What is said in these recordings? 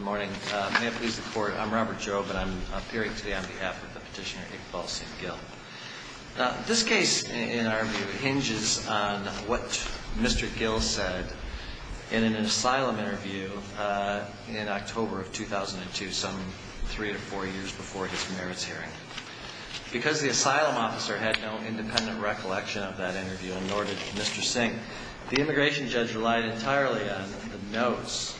morning. May it please the Court, I'm Robert Jobe, and I'm appearing today on behalf of the petitioner Iqbal Singh Gill. This case, in our view, hinges on what Mr. Gill said in an asylum interview in October of 2002, some 3 to 4 years before his merits hearing. Because the asylum officer had no independent recollection of that interview, and nor did Mr. Singh, the immigration judge relied entirely on the notes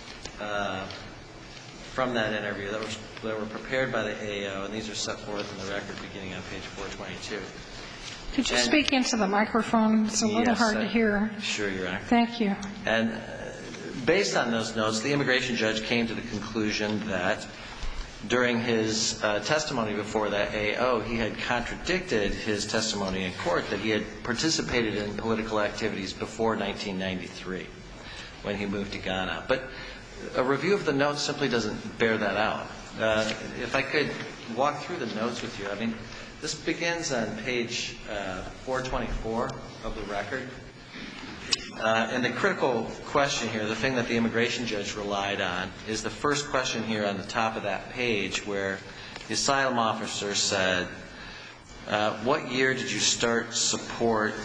from that interview that were prepared by the AO, and these are set forth in the record beginning on page 422. Could you speak into the microphone? It's a little hard to hear. Sure, Your Honor. Thank you. And based on those notes, the immigration judge came to the conclusion that during his testimony before that AO, he had contradicted his testimony in court that he had participated in political activities before 1993 when he moved to Ghana. But a review of the notes simply doesn't bear that out. If I could walk through the notes with you. I mean, this begins on page 424 of the record. And the critical question here, the thing that the immigration judge relied on, is the first question here on the top of that page where the asylum officer said, what year did you start support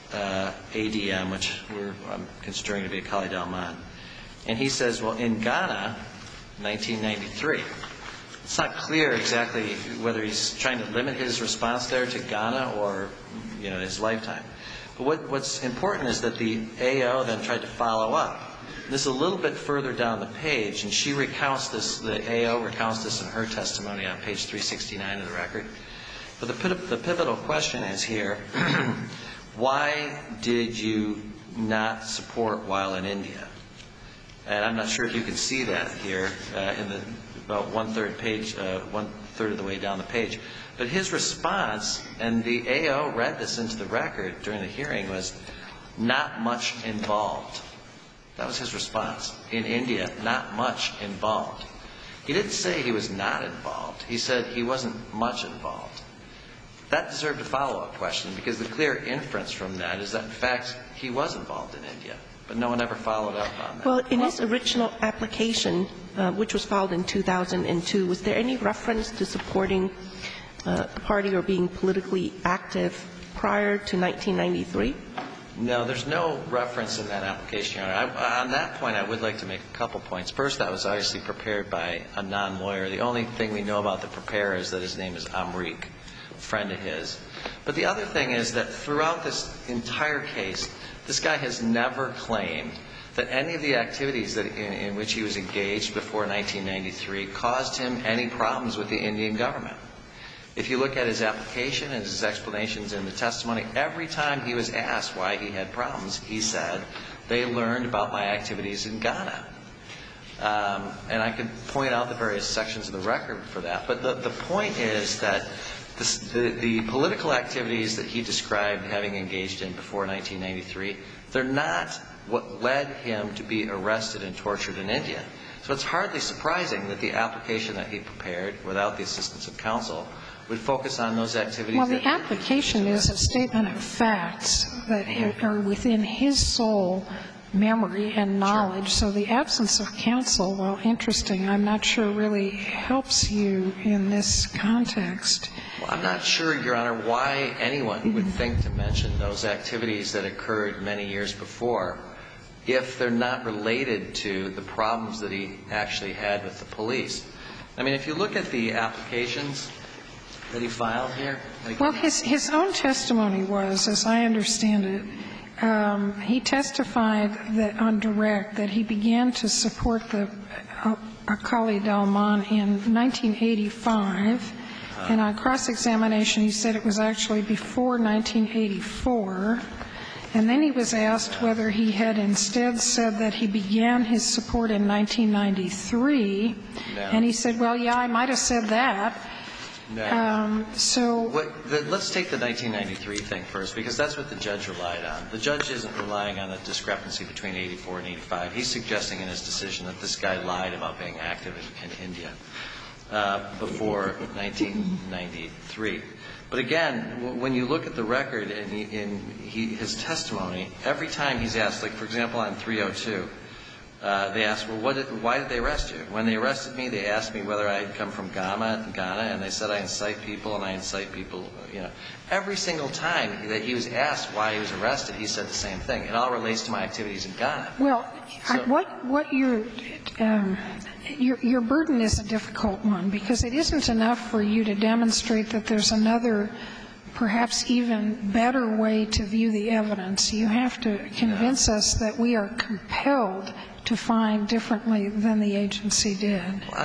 ADM, which I'm considering to be Akali Dalman? And he says, well, in Ghana, 1993. It's not clear exactly whether he's trying to limit his response there to Ghana or, his lifetime. But what's important is that the AO then tried to follow up. This is a little bit further down the page, and she recounts this, the AO recounts this in her testimony on page 369 of the record. But the pivotal question is here, why did you not support while in India? And I'm not sure if you can see that here in the about one-third of the way down the page. But his response, and the AO read this into the record during the hearing, was not much involved. That was his response. In India, not much involved. He didn't say he was not involved. He said he wasn't much involved. That deserved a follow-up question, because the clear inference from that is that, in fact, he was involved in India. But no one ever followed up on that. Well, in his original application, which was filed in 2002, was there any reference to supporting the party or being politically active prior to 1993? No, there's no reference in that application, Your Honor. On that point, I would like to make a couple points. First, that was obviously prepared by a non-lawyer. The only thing we know about the preparer is that his name is Amrik, a friend of his. But the other thing is that throughout this entire case, this guy has never claimed that any of the activities in which he was engaged before 1993 caused him any problems with the Indian government. If you look at his application and his explanations in the testimony, every time he was asked why he had problems, he said, they learned about my activities in Ghana. And I could point out the various sections of the record for that. But the point is that the political activities that he described having engaged in before 1993, they're not what led him to be arrested and tortured in India. So it's hardly surprising that the application that he prepared, without the assistance of counsel, would focus on those activities. Well, the application is a statement of facts that are within his sole memory and knowledge. Sure. So the absence of counsel, while interesting, I'm not sure really helps you in this context. Well, I'm not sure, Your Honor, why anyone would think to mention those activities that occurred many years before if they're not related to the problems that he actually had with the police. I mean, if you look at the applications that he filed here. Well, his own testimony was, as I understand it, he testified that on direct that he began to support the Akali Dalman in 1985. And on cross-examination, he said it was actually before 1984. And then he was asked whether he had instead said that he began his support in 1993. No. And he said, well, yeah, I might have said that. No. Let's take the 1993 thing first, because that's what the judge relied on. The judge isn't relying on a discrepancy between 84 and 85. He's suggesting in his decision that this guy lied about being active in India before 1993. But again, when you look at the record in his testimony, every time he's asked, like, for example, on 302, They asked, well, why did they arrest you? When they arrested me, they asked me whether I had come from Ghana, and they said I incite people, and I incite people, you know. Every single time that he was asked why he was arrested, he said the same thing. It all relates to my activities in Ghana. Well, what your burden is a difficult one, because it isn't enough for you to demonstrate that there's another, perhaps even better way to view the evidence. You have to convince us that we are compelled to find differently than the agency did. Well,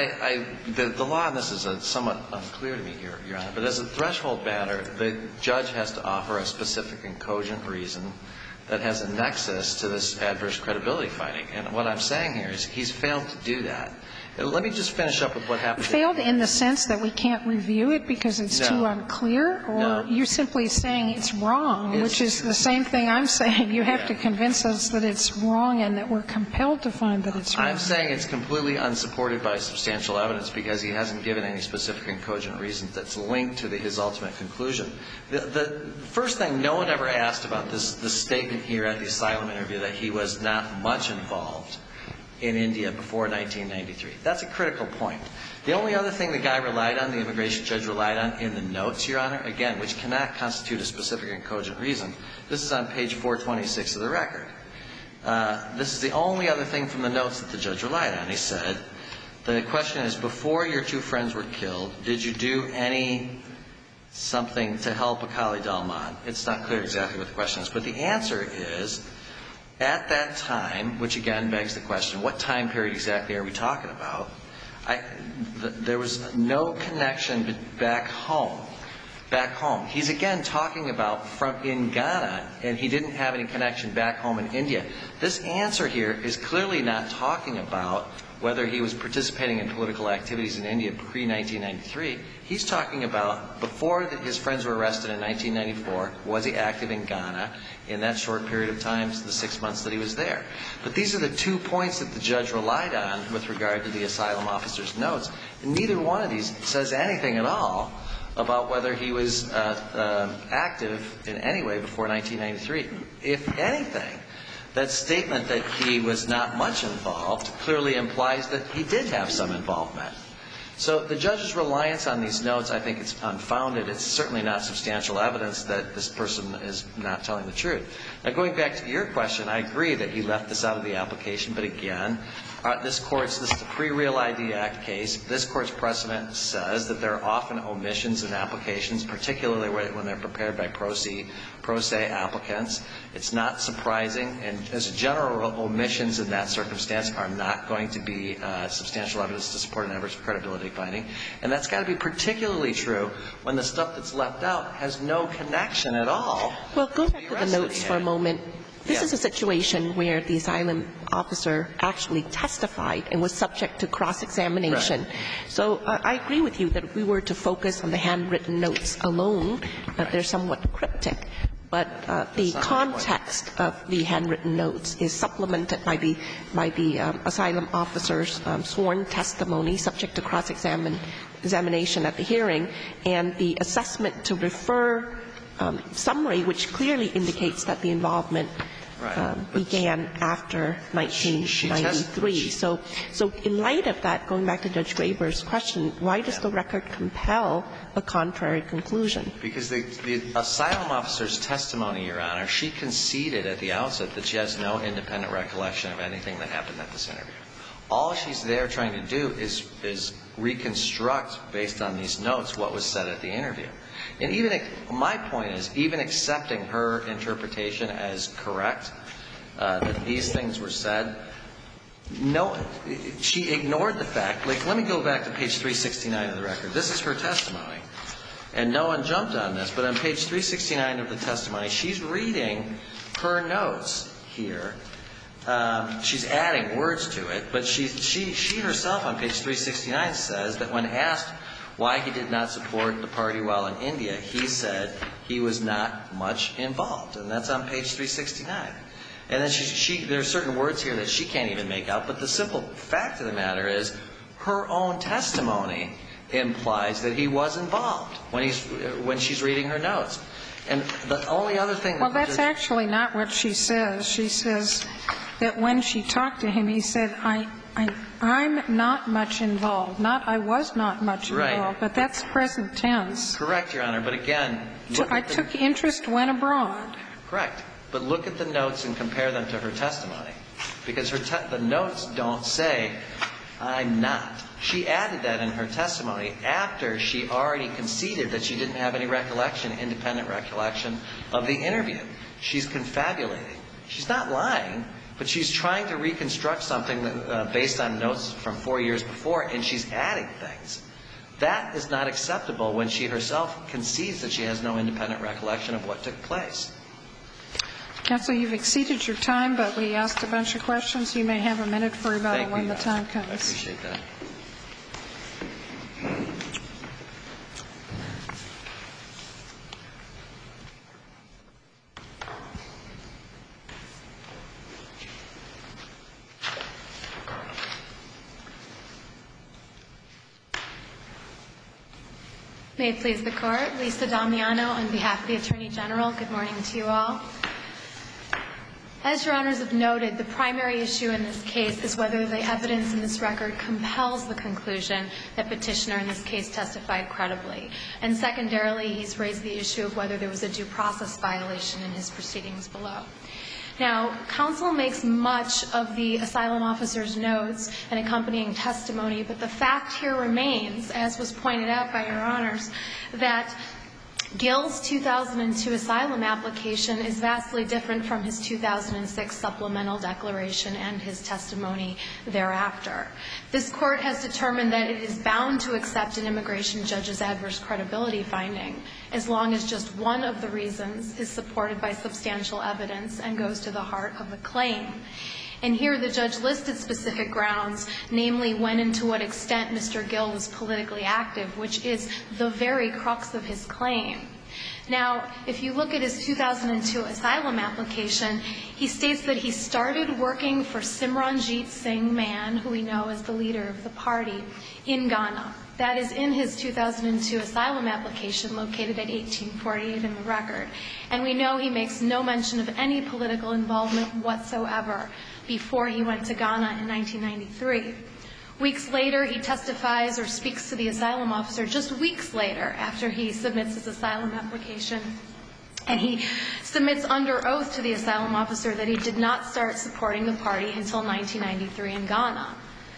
the law on this is somewhat unclear to me here, Your Honor, but as a threshold matter, the judge has to offer a specific and cogent reason that has a nexus to this adverse credibility finding. And what I'm saying here is he's failed to do that. Let me just finish up with what happened. Failed in the sense that we can't review it because it's too unclear? Or you're simply saying it's wrong, which is the same thing I'm saying. You have to convince us that it's wrong and that we're compelled to find that it's wrong. I'm saying it's completely unsupported by substantial evidence because he hasn't given any specific and cogent reasons that's linked to his ultimate conclusion. The first thing, no one ever asked about this statement here at the asylum interview that he was not much involved in India before 1993. That's a critical point. The only other thing the guy relied on, the immigration judge relied on in the notes, Your Honor, again, which cannot constitute a specific and cogent reason, this is on page 426 of the record. This is the only other thing from the notes that the judge relied on. He said, the question is, before your two friends were killed, did you do something to help Akali Dalman? It's not clear exactly what the question is, but the answer is, at that time, which again begs the question, what time period exactly are we talking about? There was no connection back home. Back home. He's again talking about from in Ghana, and he didn't have any connection back home in India. This answer here is clearly not talking about whether he was participating in political activities in India pre-1993. He's talking about before his friends were arrested in 1994, was he active in Ghana in that short period of time, the 6 months that he was there. But these are the 2 points that the judge relied on with regard to the asylum officer's notes. And neither one of these says anything at all about whether he was active in any way before 1993. If anything, that statement that he was not much involved clearly implies that he did have some involvement. So the judge's reliance on these notes, I think it's unfounded. It's certainly not substantial evidence that this person is not telling the truth. Now, going back to your question, I agree that he left this out of the application. But again, this is the Pre-Real ID Act case. This Court's precedent says that there are often omissions in applications, particularly when they're prepared by pro se applicants. It's not surprising. And as a general, omissions in that circumstance are not going to be substantial evidence to support an adverse credibility finding. And that's got to be particularly true when the stuff that's left out has no connection at all. Well, go back to the notes for a moment. This is a situation where the asylum officer actually testified and was subject to cross-examination. Right. So I agree with you that if we were to focus on the handwritten notes alone, that they're somewhat cryptic. But the context of the handwritten notes is supplemented by the asylum officer's sworn testimony subject to cross-examination at the hearing, and the assessment to refer summary, which clearly indicates that the involvement began after 1993. So in light of that, going back to Judge Graber's question, why does the record compel a contrary conclusion? Because the asylum officer's testimony, Your Honor, she conceded at the outset that she has no independent recollection of anything that happened at this interview. All she's there trying to do is reconstruct, based on these notes, what was said at the interview. And even my point is, even accepting her interpretation as correct, that these things were said, no, she ignored the fact. Like, let me go back to page 369 of the record. This is her testimony. And no one jumped on this, but on page 369 of the testimony, she's reading her notes here. She's adding words to it, but she herself on page 369 says that when asked why he did not support the party while in India, he said he was not much involved. And that's on page 369. And then there are certain words here that she can't even make out, but the simple fact of the matter is her own testimony implies that he was involved when she's reading her notes. And the only other thing Well, that's actually not what she says. She says that when she talked to him, he said, I'm not much involved. Not I was not much involved, but that's present tense. Correct, Your Honor. But again, I took interest when abroad. Correct. But look at the notes and compare them to her testimony. Because the notes don't say, I'm not. She added that in her testimony after she already conceded that she didn't have any recollection, independent recollection of the interview. She's confabulating. She's not lying, but she's trying to reconstruct something based on notes from 4 years before, and she's adding things. That is not acceptable when she herself concedes that she has no independent recollection of what took place. Counsel, you've exceeded your time, but we asked a bunch of questions. You may have a minute for rebuttal when the time comes. I appreciate that. May it please the Court. Lisa Damiano on behalf of the Attorney General. Good morning to you all. As Your Honors have noted, the primary issue in this case is whether the evidence in this record compels the conclusion that Petitioner in this case testified credibly. And secondarily, he's raised the issue of whether there was a due process violation in his proceedings below. Now, counsel makes much of the asylum officer's notes and accompanying testimony, but the fact here remains, as was pointed out by Your Honors, that Gill's 2002 asylum application is vastly different from his 2006 supplemental declaration and his testimony thereafter. This Court has determined that it is bound to accept an immigration judge's adverse credibility finding as long as just one of the reasons is supported by substantial evidence and goes to the heart of the claim. And here the judge listed specific grounds, namely when and to what extent Mr. Gill was politically active, which is the very crux of his claim. Now, if you look at his 2002 asylum application, he states that he started working for Simranjit Singh Mann, who we know as the leader of the party, in Ghana. That is in his 2002 asylum application located at 1848 in the record. And we know he makes no mention of any political involvement whatsoever before he went to Ghana in 1993. Weeks later, he testifies or speaks to the asylum officer just weeks later after he submits his asylum application. And he submits under oath to the asylum officer that he did not start supporting the party until 1993 in Ghana.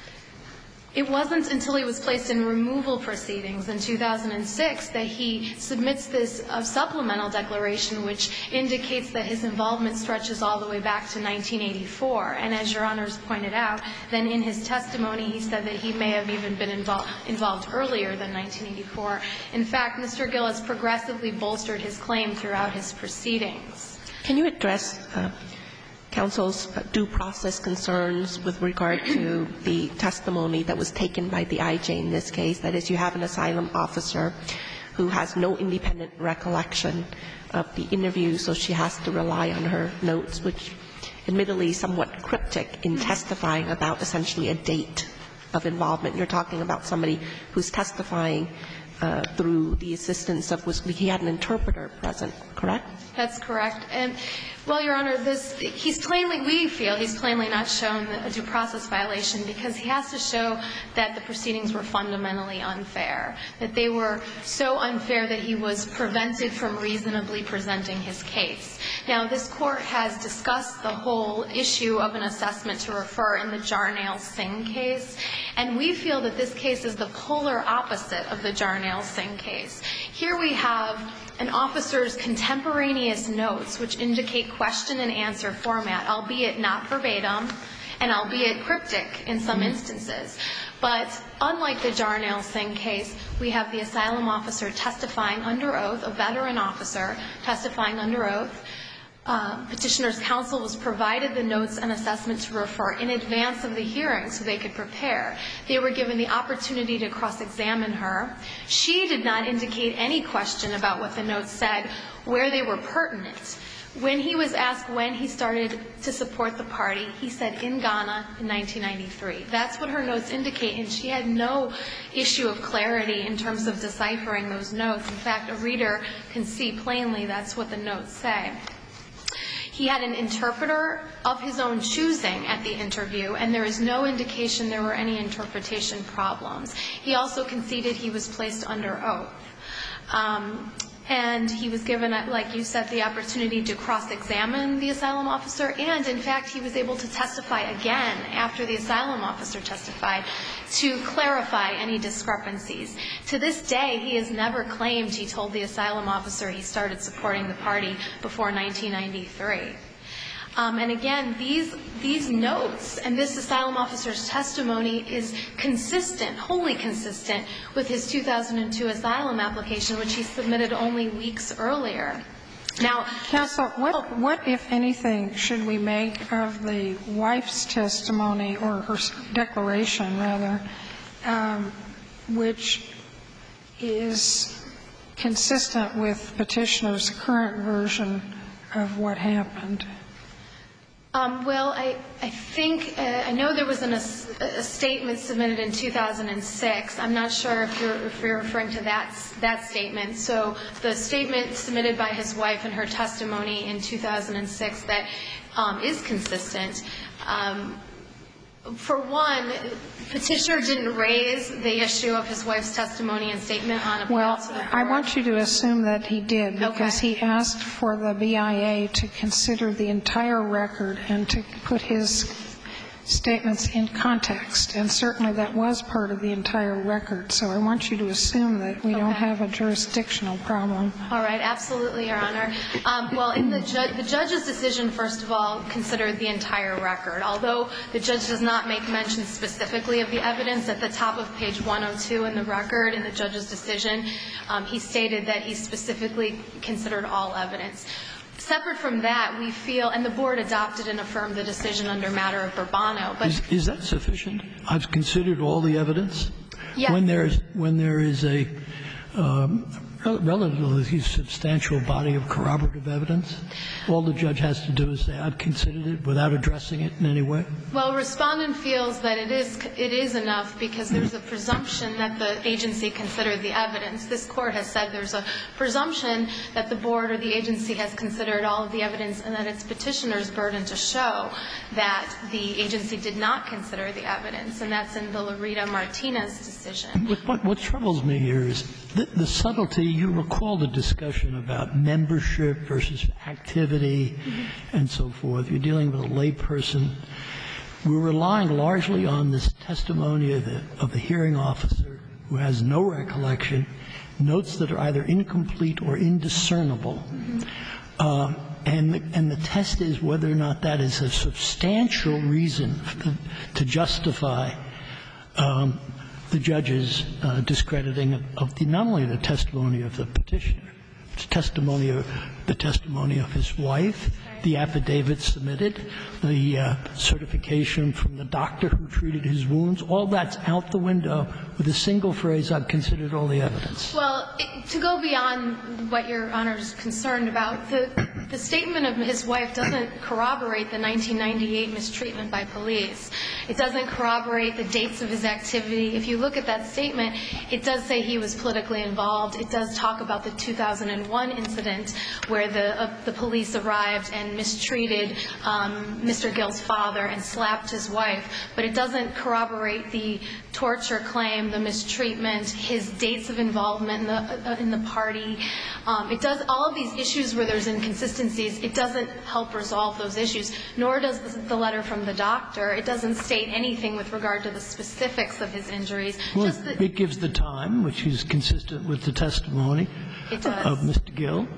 It wasn't until he was placed in removal proceedings in 2006 that he submits this supplemental declaration, which indicates that his involvement stretches all the way back to 1984. And as Your Honors pointed out, then in his testimony he said that he may have even been involved earlier than 1984. In fact, Mr. Gill has progressively bolstered his claim throughout his proceedings. Can you address counsel's due process concerns with regard to the testimony that was taken by the IJ in this case? That is, you have an asylum officer who has no independent recollection of the interview, so she has to rely on her notes, which admittedly is somewhat cryptic in testifying about essentially a date of involvement. You're talking about somebody who's testifying through the assistance of, he had an interpreter present, correct? That's correct. And, well, Your Honor, we feel he's plainly not shown a due process violation because he has to show that the proceedings were fundamentally unfair, that they were so unfair that he was prevented from reasonably presenting his case. Now, this Court has discussed the whole issue of an assessment to refer in the Jarnail Singh case, and we feel that this case is the polar opposite of the Jarnail Singh case. Here we have an officer's contemporaneous notes, which indicate question and answer format, albeit not verbatim and albeit cryptic in some instances. But unlike the Jarnail Singh case, we have the asylum officer testifying under oath, a veteran officer testifying under oath. Petitioner's counsel was provided the notes and assessment to refer in advance of the hearing so they could prepare. They were given the opportunity to cross-examine her. She did not indicate any question about what the notes said, where they were pertinent. When he was asked when he started to support the party, he said in Ghana in 1993. That's what her notes indicate, and she had no issue of clarity in terms of deciphering those notes. In fact, a reader can see plainly that's what the notes say. He had an interpreter of his own choosing at the interview, and there is no indication there were any interpretation problems. He also conceded he was placed under oath. And he was given, like you said, the opportunity to cross-examine the asylum officer, and, in fact, he was able to testify again after the asylum officer testified to clarify any discrepancies. To this day, he has never claimed he told the asylum officer he started supporting the party before 1993. And again, these notes and this asylum officer's testimony is consistent, wholly consistent, with his 2002 asylum application, which he submitted only weeks earlier. Now, counsel, what, if anything, should we make of the wife's testimony, or her declaration, rather, which is consistent with Petitioner's current version of what happened? Well, I think I know there was a statement submitted in 2006. I'm not sure if you're referring to that statement. So the statement submitted by his wife in her testimony in 2006 that is consistent. For one, Petitioner didn't raise the issue of his wife's testimony and statement on appeal to the board. Well, I want you to assume that he did, because Okay. he asked for the BIA to consider the entire record and to put his statements in context, and certainly that was part of the entire record. So I want you to assume that we don't have a jurisdictional problem. All right, absolutely, Your Honor. Well, in the judge's decision, first of all, considered the entire record. Although the judge does not make mention specifically of the evidence, at the top of page 102 in the record, in the judge's decision, he stated that he specifically considered all evidence. Separate from that, we feel, and the board adopted and affirmed the decision under matter of Burbano. But is that sufficient? I've considered all the evidence. Yes. When there is a relatively substantial body of corroborative evidence, all the judge has to do is say, I've considered it, without addressing it in any way? Well, Respondent feels that it is enough because there's a presumption that the agency considered the evidence. This Court has said there's a presumption that the board or the agency has considered all of the evidence, and that it's Petitioner's burden to show that the agency did not consider the evidence, and that's in the Larita-Martinez decision. What troubles me here is the subtlety. You recall the discussion about membership versus activity and so forth. You're dealing with a lay person. We're relying largely on this testimony of the hearing officer who has no recollection, notes that are either incomplete or indiscernible. And the test is whether or not that is a substantial reason to justify the judge's discrediting of not only the testimony of the Petitioner, the testimony of his wife, the affidavit submitted, the certification from the doctor who treated his wounds. All that's out the window with a single phrase, I've considered all the evidence. Well, to go beyond what Your Honor is concerned about, the statement of his wife doesn't corroborate the 1998 mistreatment by police. It doesn't corroborate the dates of his activity. If you look at that statement, it does say he was politically involved. It does talk about the 2001 incident where the police arrived and mistreated Mr. Gill's father and slapped his wife. But it doesn't corroborate the torture claim, the mistreatment, his dates of involvement in the party. It does all of these issues where there's inconsistencies. It doesn't help resolve those issues, nor does the letter from the doctor. It doesn't state anything with regard to the specifics of his injuries. Well, it gives the time, which is consistent with the testimony of Mr. Gill.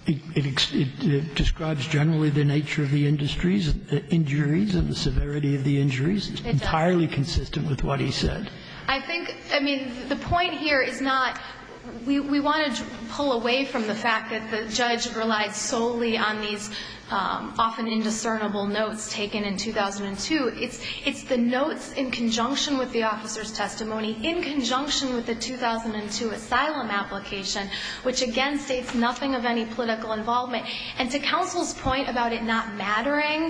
It describes generally the nature of the injuries and the severity of the injuries. It's entirely consistent with what he said. I mean, the point here is not we want to pull away from the fact that the judge relied solely on these often indiscernible notes taken in 2002. It's the notes in conjunction with the officer's testimony, in conjunction with the 2002 asylum application, which again states nothing of any political involvement. And to counsel's point about it not mattering,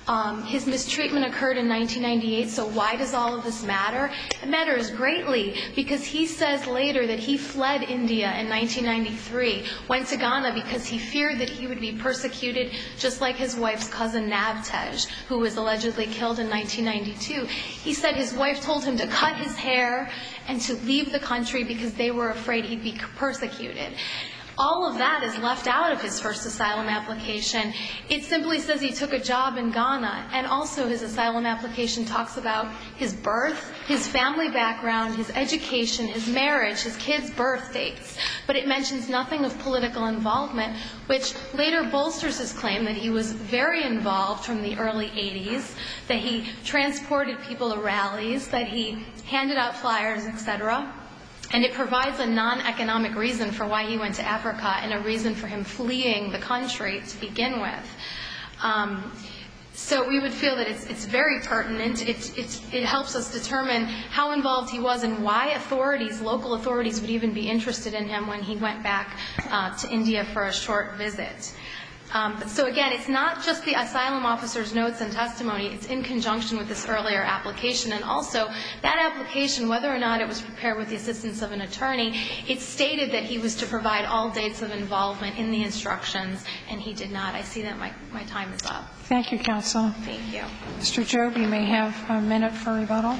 His mistreatment occurred in 1998, so why does all of this matter? It matters greatly because he says later that he fled India in 1993, went to Ghana because he feared that he would be persecuted just like his wife's cousin Navtej, who was allegedly killed in 1992. He said his wife told him to cut his hair and to leave the country because they were afraid he'd be persecuted. All of that is left out of his first asylum application. It simply says he took a job in Ghana, and also his asylum application talks about his birth, his family background, his education, his marriage, his kids' birth dates. But it mentions nothing of political involvement, which later bolsters his claim that he was very involved from the early 80s, that he transported people to rallies, that he handed out flyers, etc. And it provides a non-economic reason for why he went to Africa and a reason for him fleeing the country to begin with. So we would feel that it's very pertinent. It helps us determine how involved he was and why authorities, local authorities, would even be interested in him when he went back to India for a short visit. So again, it's not just the asylum officer's notes and testimony. It's in conjunction with this earlier application. And also, that application, whether or not it was prepared with the assistance of an attorney, it stated that he was to provide all dates of involvement in the instructions, and he did not. I see that my time is up. Thank you, counsel. Thank you. Mr. Jobe, you may have a minute for rebuttal.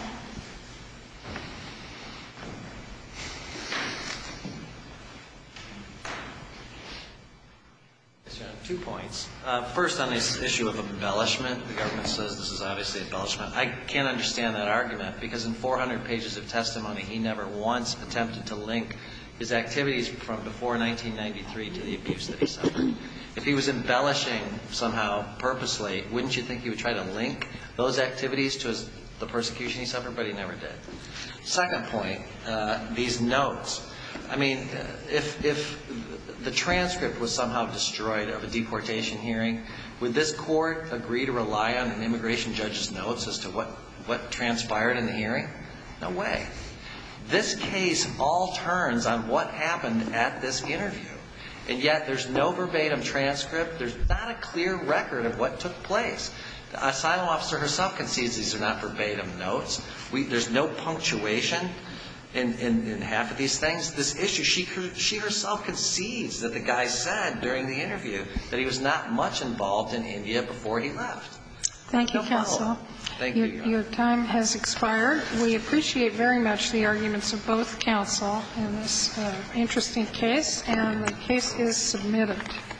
2 points. First, on this issue of embellishment, the government says this is obviously embellishment. I can't understand that argument because in 400 pages of testimony, he never once attempted to link his activities from before 1993 to the abuse that he suffered. If he was embellishing somehow purposely, wouldn't you think he would try to link those activities to the persecution he suffered? But he never did. Second point, these notes. I mean, if the transcript was somehow destroyed of a deportation hearing, would this court agree to rely on an immigration judge's notes as to what transpired in the hearing? No way. This case all turns on what happened at this interview. And yet there's no verbatim transcript. There's not a clear record of what took place. The asylum officer herself concedes these are not verbatim notes. There's no punctuation in half of these things. This issue, she herself concedes that the guy said during the interview that he was not much involved in India before he left. Thank you, counsel. Thank you. Your time has expired. We appreciate very much the arguments of both counsel in this interesting case, and the case is submitted.